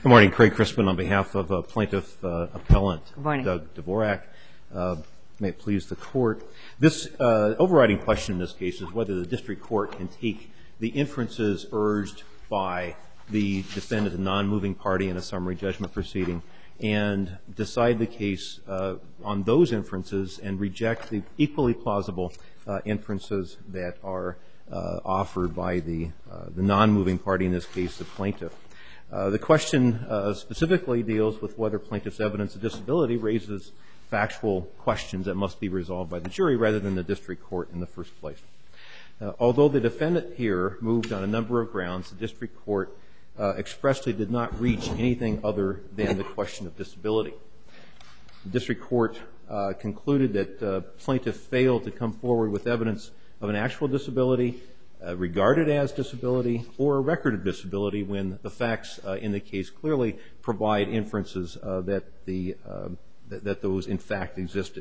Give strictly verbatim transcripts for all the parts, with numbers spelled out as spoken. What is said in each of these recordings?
Good morning. Craig Crispin on behalf of uh, Plaintiff uh, Appellant Doug Dvorak. Uh, may it please the Court. This uh, overriding question in this case is whether the District Court can take the inferences urged by the defendant, a non-moving party in a summary judgment proceeding, and decide the case uh, on those inferences and reject the equally plausible uh, inferences that are uh, offered by the, uh, the non-moving party, in this case the plaintiff. Uh, the question uh, specifically deals with whether plaintiff's evidence of disability raises factual questions that must be resolved by the jury rather than the district court in the first place. Uh, although the defendant here moved on a number of grounds, the district court uh, expressly did not reach anything other than the question of disability. The district court uh, concluded that uh, plaintiff failed to come forward with evidence of an actual disability, Uh, regarded as disability, or a record of disability when the facts uh, in the case clearly provide inferences uh, that the uh, th that those in fact existed.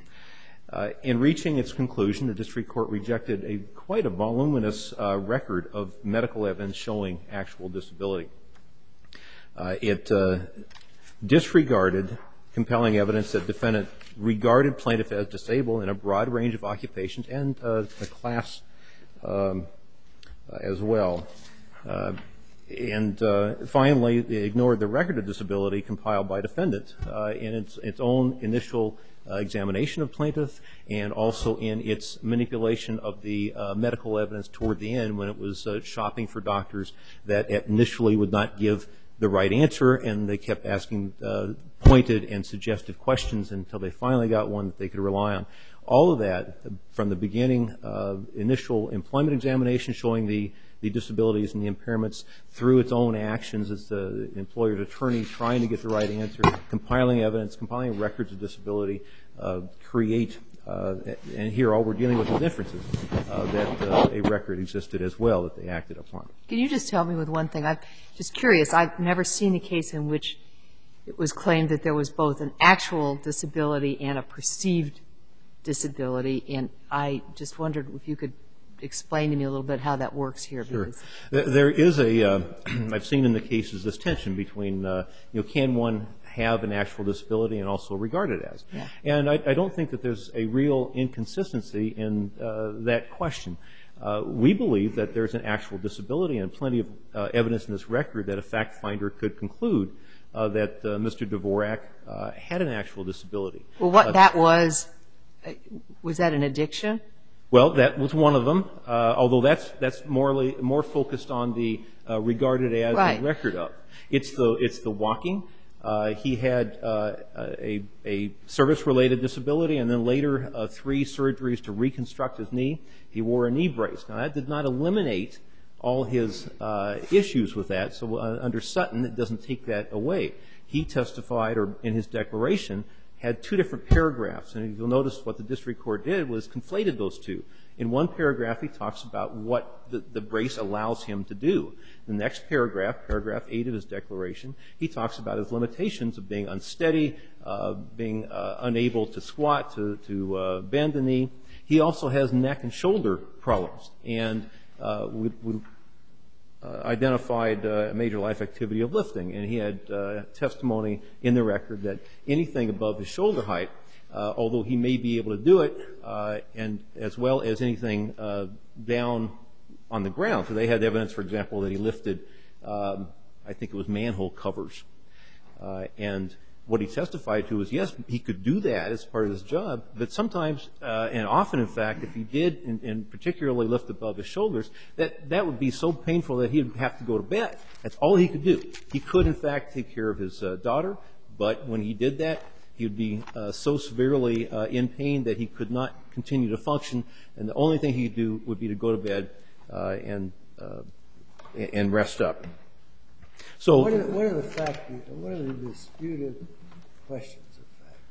uh, in reaching its conclusion, the district court rejected a quite a voluminous uh, record of medical evidence showing actual disability. Uh, it uh, disregarded compelling evidence that defendant regarded plaintiff as disabled in a broad range of occupations and uh, the class Um, uh, as well. Uh, and uh, finally, they ignored the record of disability compiled by defendant uh, in its, its own initial uh, examination of plaintiff and also in its manipulation of the uh, medical evidence toward the end when it was uh, shopping for doctors that initially would not give the right answer, and they kept asking uh, pointed and suggestive questions until they finally got one that they could rely on. All of that, from the beginning, uh, initial employment examination showing the, the disabilities and the impairments through its own actions as the employer's attorney trying to get the right answer, compiling evidence, compiling records of disability, uh, create, uh, and here all we're dealing with is inferences, uh, that uh, a record existed as well that they acted upon. Can you just tell me with one thing? I'm just curious. I've never seen a case in which it was claimed that there was both an actual disability and a perceived disability, and I just wondered if you could explain to me a little bit how that works here. Sure. There is a, uh, I've seen in the cases this tension between, uh, you know, can one have an actual disability and also regard it as? Yeah. And I, I don't think that there's a real inconsistency in uh, that question. Uh, we believe that there's an actual disability and plenty of uh, evidence in this record that a fact finder could conclude uh, that uh, Mister Dvorak uh, had an actual disability. Well, what uh, that was, was that an addiction? Well, that was one of them, uh, although that's, that's morely, more focused on the uh, regarded as right. and record of. It's the, it's the walking. Uh, he had uh, a, a service-related disability and then later uh, three surgeries to reconstruct his knee. He wore a knee brace. Now, that did not eliminate all his uh, issues with that, so uh, under Sutton, it doesn't take that away. He testified, or in his declaration, had two different paragraphs, and you'll notice what the district court did was conflated those two. In one paragraph, he talks about what the, the brace allows him to do. The next paragraph, paragraph eight of his declaration, he talks about his limitations of being unsteady, uh, being uh, unable to squat, to, to uh, bend the knee. He also has neck and shoulder problems, and uh, we, we Uh, identified uh, a major life activity of lifting, and he had uh, testimony in the record that anything above his shoulder height, uh, although he may be able to do it, uh, and as well as anything uh, down on the ground. So they had evidence, for example, that he lifted, um, I think it was manhole covers, uh, and what he testified to was, yes, he could do that as part of his job, but sometimes, uh, and often, in fact, if he did, and, and particularly lift above his shoulders, that, that would be so painful that he'd have to go to bed. That's all he could do. He could, in fact, take care of his uh, daughter, but when he did that, he would be uh, so severely uh, in pain that he could not continue to function, and the only thing he could do would be to go to bed uh, and, uh, and rest up. So what are, what are the fact, what are the disputed questions of fact?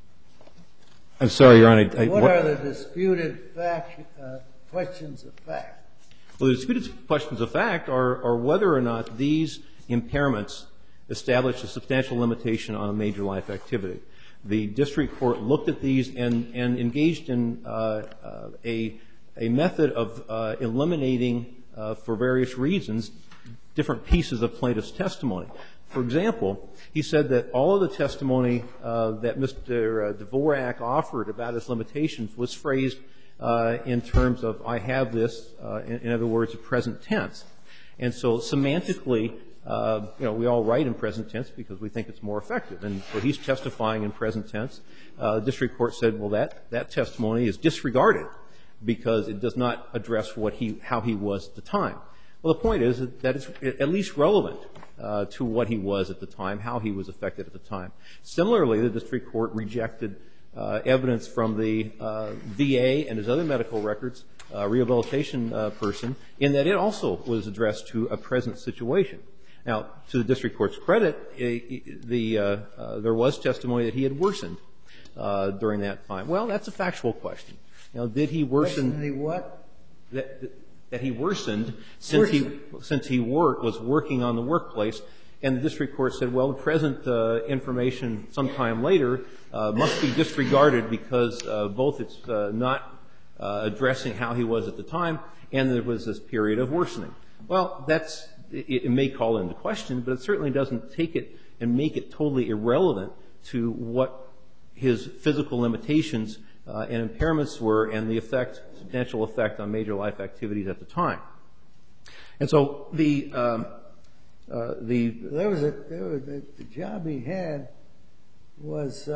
I'm sorry, Your Honor. I, what, what are the disputed fact, uh, questions of fact? Well, the disputed questions of fact are, are whether or not these impairments establish a substantial limitation on a major life activity. The district court looked at these and, and engaged in uh, uh, a, a method of uh, eliminating, uh, for various reasons, different pieces of plaintiff's testimony. For example, he said that all of the testimony uh, that Mister Dvorak offered about his limitations was phrased uh, in terms of, I have this, uh, in, in other words, a present tense. And so semantically, uh, you know, we all write in present tense because we think it's more effective. And so he's testifying in present tense. Uh, the district court said, well, that, that testimony is disregarded because it does not address what he, how he was at the time. Well, the point is that it's at least relevant uh, to what he was at the time, how he was affected at the time. Similarly, the district court rejected uh, evidence from the uh, V A and his other medical records, uh, rehabilitation uh, person, in that it also was addressed to a present situation. Now, to the district court's credit, the, uh, uh, there was testimony that he had worsened uh, during that time. Well, that's a factual question. You know, did he worsen? Did he what? That, that he worsened since Worsened. he since he worked was working on the workplace, and the district court said, well, the present uh, information sometime later uh, must be disregarded because uh, both it's uh, not uh, addressing how he was at the time, and there was this period of worsening. Well, that's it, it may call into question, but it certainly doesn't take it and make it totally irrelevant to what his physical limitations Uh, and impairments were, and the effect, substantial effect on major life activities at the time. And so the um, uh, the there was a there was a, the job he had was uh,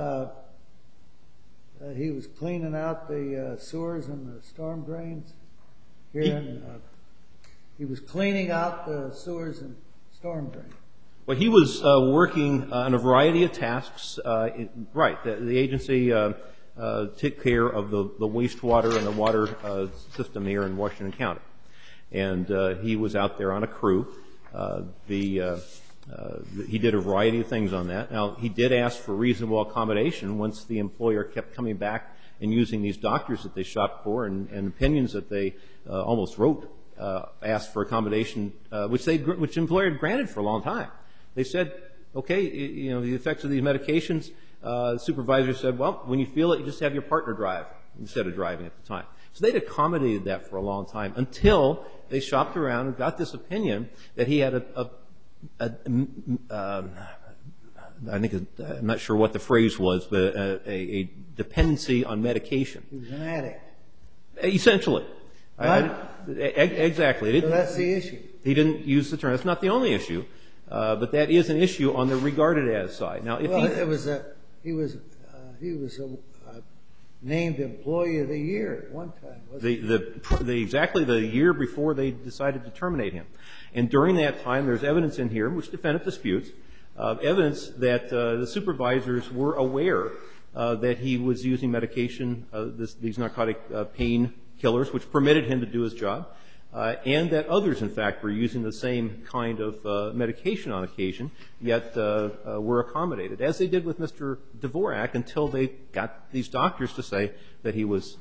uh, he was cleaning out the uh, sewers and the storm drains here. He, in, uh, he was cleaning out the sewers and storm drains. Well, he was uh, working on a variety of tasks. Uh, it, right, the, the agency. Uh, Uh, took care of the, the wastewater and the water uh, system here in Washington County. And uh, he was out there on a crew. Uh, the, uh, uh, he did a variety of things on that. Now, he did ask for reasonable accommodation once the employer kept coming back and using these doctors that they shopped for and, and opinions that they uh, almost wrote, uh, asked for accommodation, uh, which they, which the employer had granted for a long time. They said, okay, you know, the effects of these medications. Uh, the supervisor said, well, when you feel it, you just have your partner drive instead of driving at the time. So they'd accommodated that for a long time until they shopped around and got this opinion that he had a, a, a um, I think, a, I'm not sure what the phrase was, but a, a, a dependency on medication. He was an addict. Essentially. I, I, exactly. So that's the issue. He didn't use the term. That's not the only issue. Uh, but that is an issue on the regarded as side. Now, if well, he, it was a, he was uh, he was a, uh, named Employee of the Year at one time. Wasn't the, he? the the exactly the year before they decided to terminate him, and during that time, there's evidence in here which defendant disputes, uh, evidence that uh, the supervisors were aware uh, that he was using medication, uh, this, these narcotic uh, pain killers, which permitted him to do his job. Uh, and that others, in fact, were using the same kind of uh, medication on occasion, yet uh, uh, were accommodated, as they did with Mister Dvorak until they got these doctors to say that he was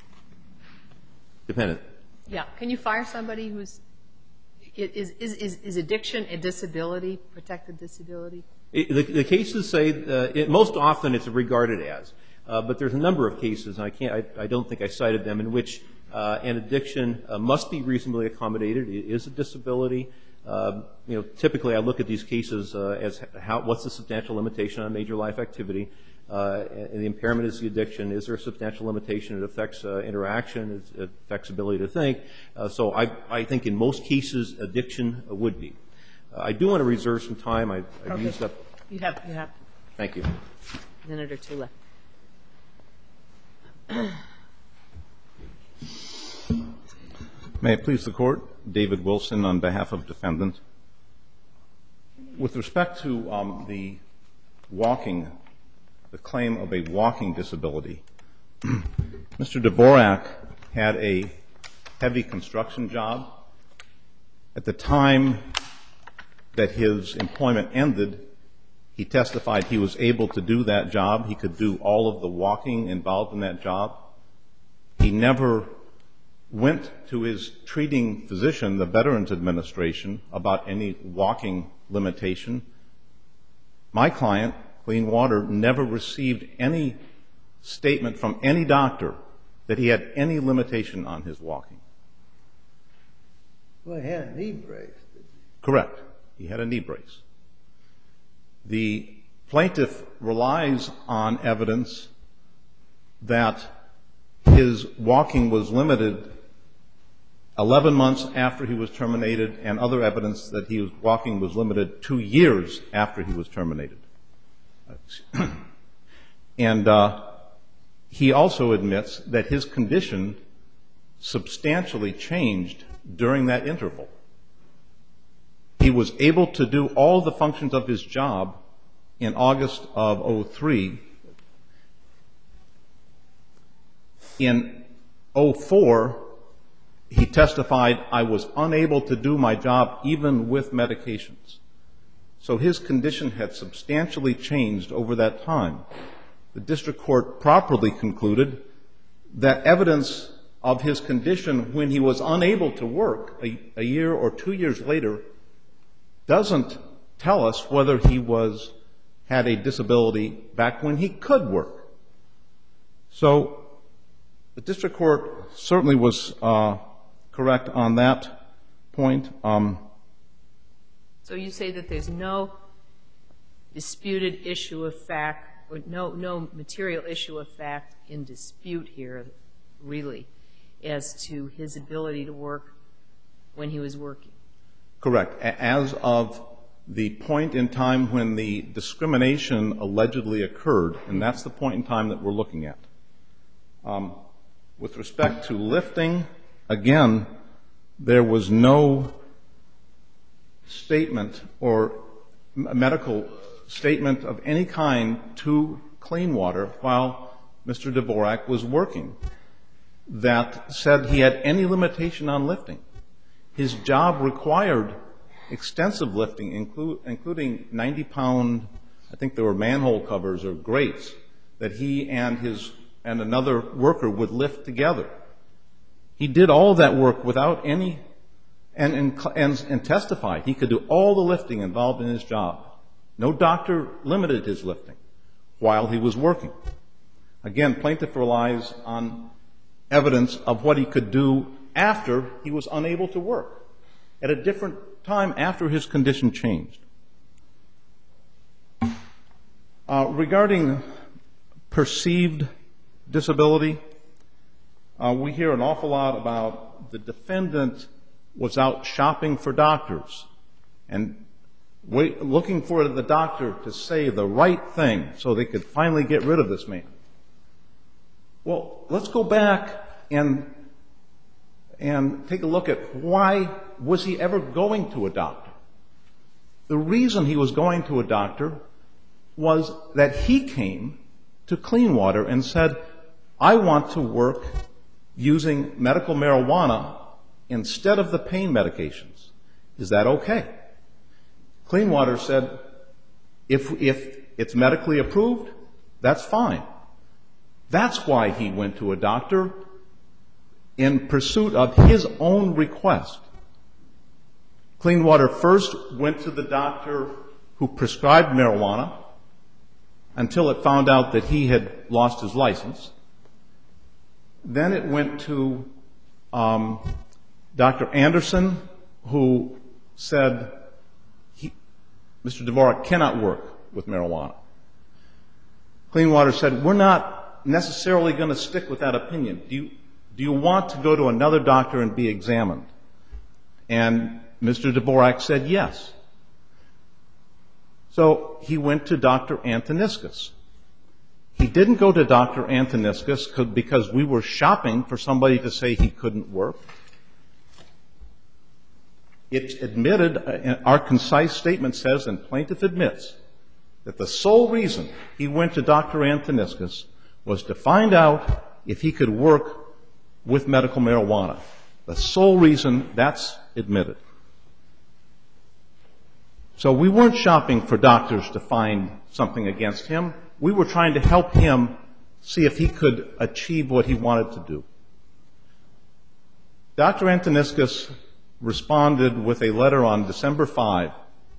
dependent. Yeah. Can you fire somebody who's is is is, is addiction a disability, protected disability? It, the, the cases say uh, it, most often it's regarded as, uh, but there's a number of cases, and I can't, I, I don't think I cited them, in which Uh, an addiction uh, must be reasonably accommodated. It is a disability. Uh, you know, typically I look at these cases uh, as how, what's the substantial limitation on major life activity? Uh, and the impairment is the addiction. Is there a substantial limitation? It affects uh, interaction. It affects ability to think. Uh, so I, I think in most cases addiction would be. Uh, I do want to reserve some time. I, I've Okay. used up. You have you have Thank you. a minute or two left. May it please the Court, David Wilson on behalf of defendant. With respect to um, the walking, the claim of a walking disability, Mister Dvorak had a heavy construction job. At the time that his employment ended, he testified he was able to do that job. He could do all of the walking involved in that job. He never went to his treating physician, the Veterans Administration, about any walking limitation. My client, Clean Water, never received any statement from any doctor that he had any limitation on his walking. Well, he had a knee brace. Didn't he? Correct. He had a knee brace. The plaintiff relies on evidence that his walking was limited eleven months after he was terminated, and other evidence that he was walking was limited two years after he was terminated. And uh, he also admits that his condition substantially changed during that interval. He was able to do all the functions of his job in August of oh three. In oh four, he testified, I was unable to do my job even with medications. So his condition had substantially changed over that time. The district court properly concluded that evidence of his condition when he was unable to work a, a year or two years later doesn't tell us whether he was had a disability back when he could work. So the district court certainly was uh, correct on that point. Um, so you say that there's no disputed issue of fact, or no, no material issue of fact in dispute here, really, as to his ability to work when he was working? Correct. As of the point in time when the discrimination allegedly occurred, and that's the point in time that we're looking at. Um, with respect to lifting, again, there was no statement or medical statement of any kind to Clean Water while Mister Dvorak was working that said he had any limitation on lifting. His job required extensive lifting, inclu- including ninety pound, I think there were manhole covers or grates, that he and his and another worker would lift together. He did all that work without any, and, and, and, and testified he could do all the lifting involved in his job. No doctor limited his lifting while he was working. Again, plaintiff relies on evidence of what he could do after he was unable to work, at a different time after his condition changed. Uh, regarding perceived disability, uh, we hear an awful lot about the defendant was out shopping for doctors and wait, looking for the doctor to say the right thing so they could finally get rid of this man. Well, let's go back and and take a look at why was he ever going to a doctor. The reason he was going to a doctor was that he came to Clean Water and said, I want to work using medical marijuana instead of the pain medications. Is that okay? Clean Water said, if, if it's medically approved, that's fine. That's why he went to a doctor, in pursuit of his own request. Clean Water first went to the doctor who prescribed marijuana until it found out that he had lost his license. Then it went to um, Doctor Anderson, who said he, Mister Dvorak cannot work with marijuana. Clean Water said, we're not necessarily going to stick with that opinion. Do you Do you want to go to another doctor and be examined? And Mister Dvorak said yes. So he went to Doctor Antoniscus. He didn't go to Doctor Antoniscus because we were shopping for somebody to say he couldn't work. It's admitted, our concise statement says, and plaintiff admits, that the sole reason he went to Doctor Antoniscus was to find out if he could work with medical marijuana. The sole reason, that's admitted. So we weren't shopping for doctors to find something against him. We were trying to help him see if he could achieve what he wanted to do. Doctor Antoniscus responded with a letter on December fifth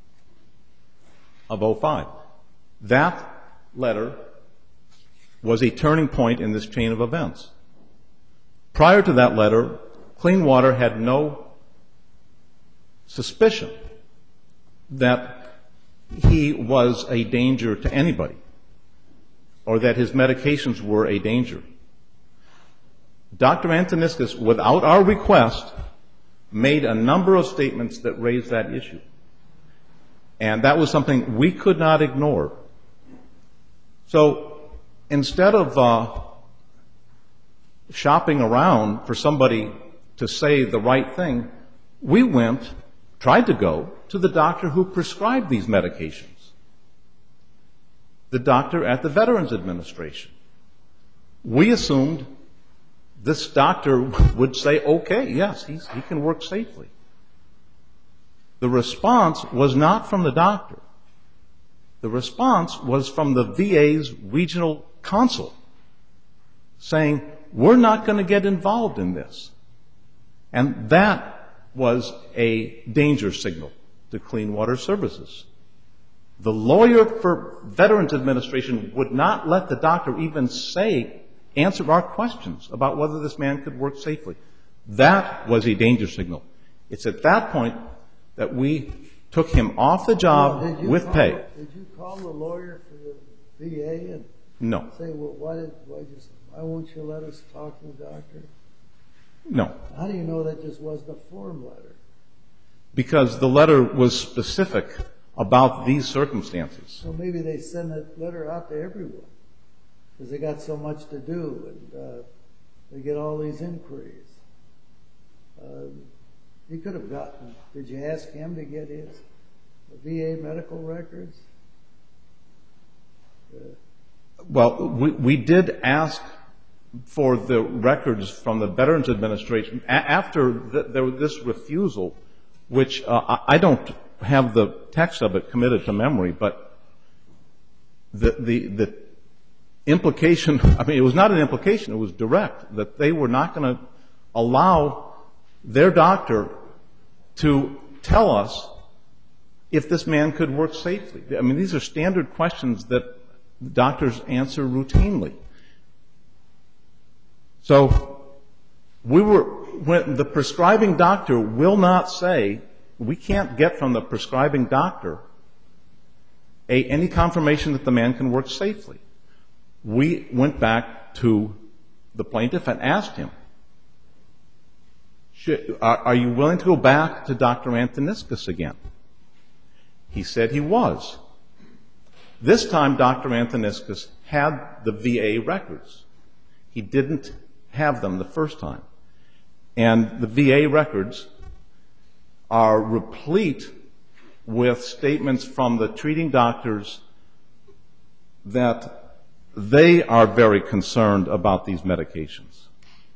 of oh five. That letter was a turning point in this chain of events. Prior to that letter, Clean Water had no suspicion that he was a danger to anybody or that his medications were a danger. Doctor Antoniscus, without our request, made a number of statements that raised that issue. And that was something we could not ignore. So instead of uh, shopping around for somebody to say the right thing, we went, tried to go, to the doctor who prescribed these medications, the doctor at the Veterans Administration. We assumed this doctor would say, okay, yes, he's, he can work safely. The response was not from the doctor. The response was from the V A's regional consul saying, we're not going to get involved in this. And that was a danger signal to Clean Water Services. The lawyer for Veterans Administration would not let the doctor even say, answer our questions about whether this man could work safely. That was a danger signal. It's at that point that we took him off the job Well, with call, pay. Did you call the lawyer for the V A and No. say, well, why, did, why, just, why won't you let us talk to the doctor? No. How do you know that just wasn't a form letter? Because the letter was specific about these circumstances. So maybe they send that letter out to everyone because they got so much to do and uh, they get all these inquiries. Uh, you could have gotten, did you ask him to get his V A medical records? Uh, Well, we, we did ask for the records from the Veterans Administration a- after the, there was this refusal, which uh, I I don't have the text of it committed to memory, but the, the, the implication, I mean, it was not an implication, it was direct, that they were not going to allow their doctor to tell us if this man could work safely. I mean, these are standard questions that doctors answer routinely. So we were, when the prescribing doctor will not say, we can't get from the prescribing doctor a, any confirmation that the man can work safely. We went back to the plaintiff and asked him, Should, are, are you willing to go back to Doctor Antoniscus again? He said he was. This time, Doctor Antoniscus had the V A records. He didn't have them the first time. And the V A records are replete with statements from the treating doctors that they are very concerned about these medications.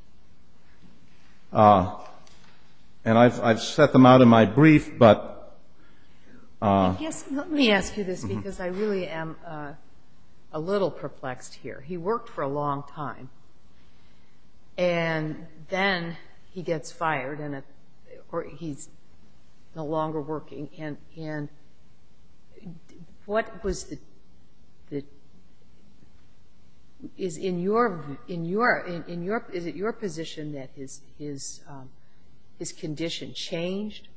Uh, and I've, I've set them out in my brief, but Uh, Yes, let me ask you this, because I really am uh, a little perplexed here. He worked for a long time, and then he gets fired, and it, or he's no longer working. And and what was the the is in your in your in, in your is it your position that his his um, his condition changed,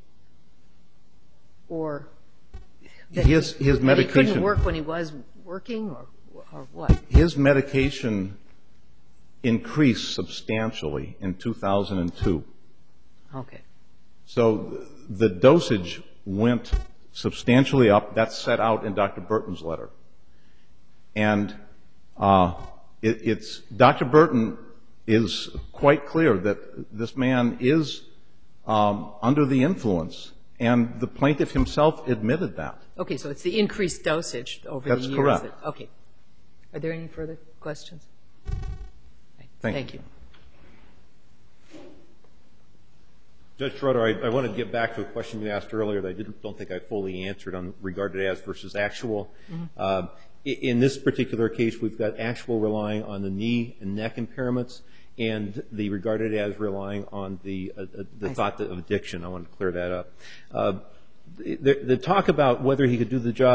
or That his, his he, medication. That he couldn't work when he was working, or, or what? His medication increased substantially in two thousand two. Okay. So the dosage went substantially up. That's set out in Doctor Burton's letter. And uh, it, it's Doctor Burton is quite clear that this man is um, under the influence, and the plaintiff himself admitted that. Okay, so it's the increased dosage over That's the years. correct. That, okay. Are there any further questions? Thank, Thank you. you. Judge Schroeder, I, I want to get back to a question you asked earlier that I didn't, don't think I fully answered on regarded as versus actual. Mm-hmm. uh, in this particular case, we've got actual relying on the knee and neck impairments, and the regarded as relying on the uh, the I thought of addiction. I want to clear that up. Uh, the, the talk about whether he could do the job,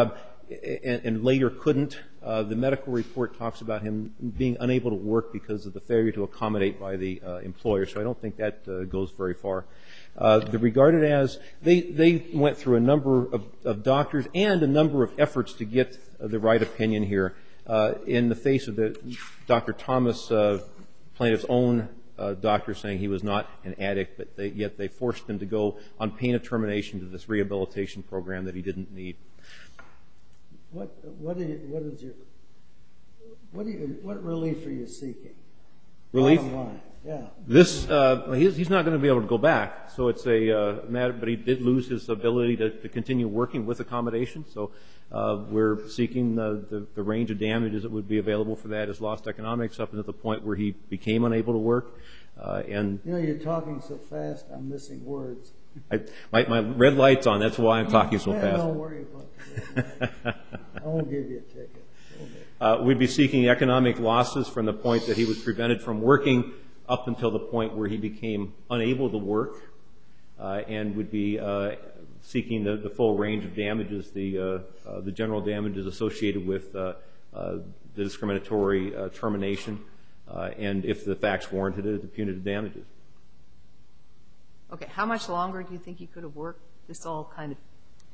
and, and later couldn't. Uh, the medical report talks about him being unable to work because of the failure to accommodate by the uh, employer, so I don't think that uh, goes very far. Uh, they're regarded as, they, they went through a number of, of doctors and a number of efforts to get uh, the right opinion here. Uh, in the face of the Doctor Thomas, uh, plaintiff's own uh, doctor saying he was not an addict, but they, yet they forced him to go on pain of termination to this rehabilitation program that he didn't need. What, what, is, what is your, what, do you, what relief are you seeking? Relief? Bottom line, yeah. This, uh, he's, he's not going to be able to go back, so it's a uh, matter, but he did lose his ability to, to continue working with accommodation, so uh, we're seeking the, the, the range of damages that would be available for that as lost economics up until the point where he became unable to work. Uh, and you know, you're talking so fast, I'm missing words. I, my, my red light's on, that's why I'm talking so Man, fast. don't worry about that. I won't give you a ticket. Uh, we'd be seeking economic losses from the point that he was prevented from working up until the point where he became unable to work, uh, and would be uh, seeking the, the full range of damages, the, uh, uh, the general damages associated with uh, uh, the discriminatory uh, termination, uh, and if the facts warranted it, the punitive damages. Okay. How much longer do you think he could have worked? This all kind of...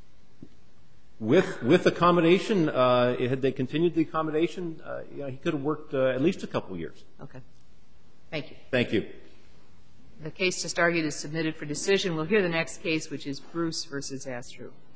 With, with accommodation, uh, had they continued the accommodation, uh, you know, he could have worked uh, at least a couple of years. Okay. Thank you. Thank you. The case just argued is submitted for decision. We'll hear the next case, which is Bruce versus Astru.